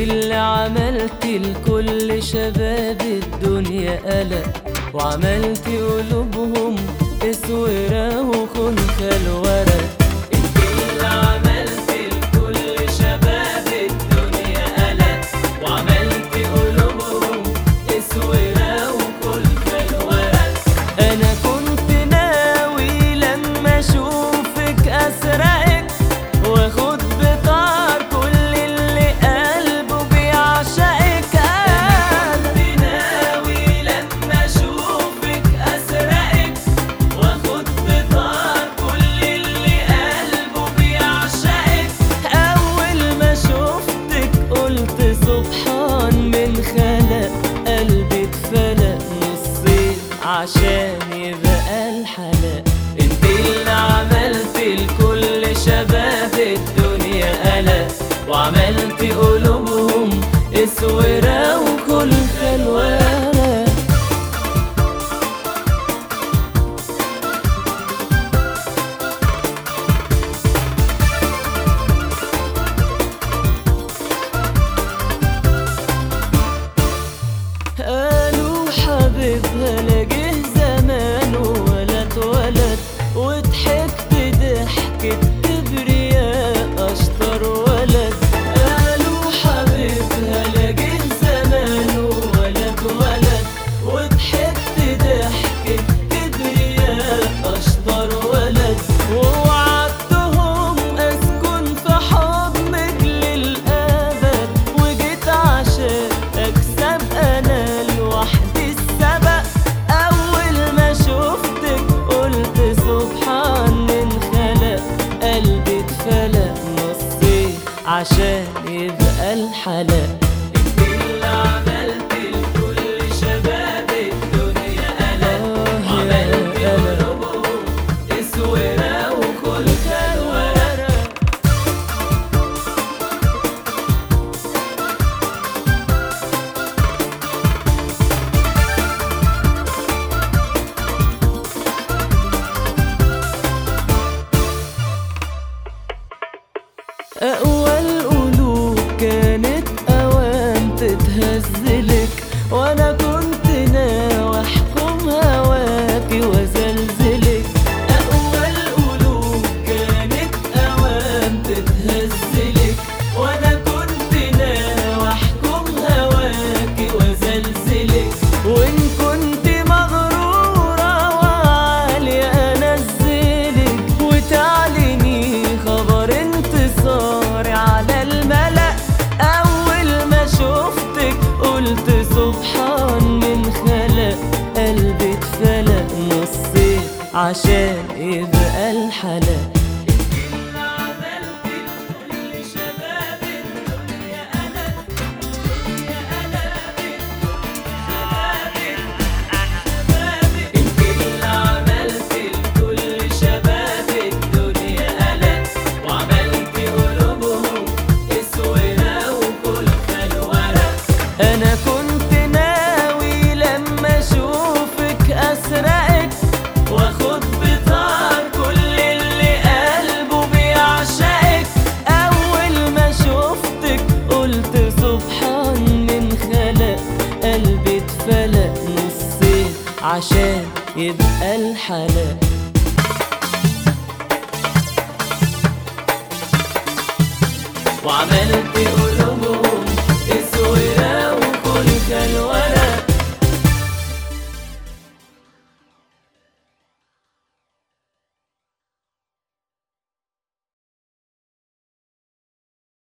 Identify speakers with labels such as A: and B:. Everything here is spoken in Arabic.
A: اللي عملت لكل شباب الدنيا قلق، وعملت قلوبهم اسورة وخنخة الورق. انت اللي عملت لكل شباب الدنيا قلق، وعملت قلوبهم اسورة وخنخة الورق. انا كنت ناوي لما اشوفك اسرقك واخد بطار كل اللي قلبه بيعشقك. انا كنت ناوي لما اشوفك اسرقك واخد بطار كل اللي قلبه بيعشقك. اول ما شفتك قلت سبحان من خلق، قلبي اتفلق نصين عشان يبقى الحلق. انت اللي عملت لكل شباب الدنيا قلق، وعملت قلوبهم اسورة وخنخة الورق. قالوا حبيبها لا جه زمانه ولا اتولد، وضحكت ضحكة كبرياء اشطر ولد. قالوا حبيبها لا جه زمانه ولا اتولد، وضحكت ضحكة كبرياء اشطر ولد. ووعدتهم اسكن في حضنك للابد، وجيت عشان اكسب انا لوحدي السبق. اول ما شفتك قلت سبحان من خلق، قلبي اتفلق نصين عشان يبقى الحلق. انت اللي عملت لكل شباب الدنيا قلق، وعملت قلوبهم اسورة وخنخة الورق. أقوى القلوب كانت أوام تتهزلك، وأنا كنت ناوي أحكم هواكي وأزلزلك. أقوى القلوب كانت أوام تتهزلك، وأنا كنت ناوي أحكم هواكي وأزلزلك. وإن كنت مغرورة وعالية أنزلك، وتعلني خبر انتصاري على الملأ. أول ما شفتك قلت سبحان من خلق، قلبي اتفلق نصين عشان يبقى الحلق. أنا كنت ناوي لما أشوفك أسرقك واخد بطار كل اللي قلبه بيعشقك. أول ما شفتك قلت سبحان من خلق، قلبي اتفلق نصين عشان يبقى الحلق. وعملت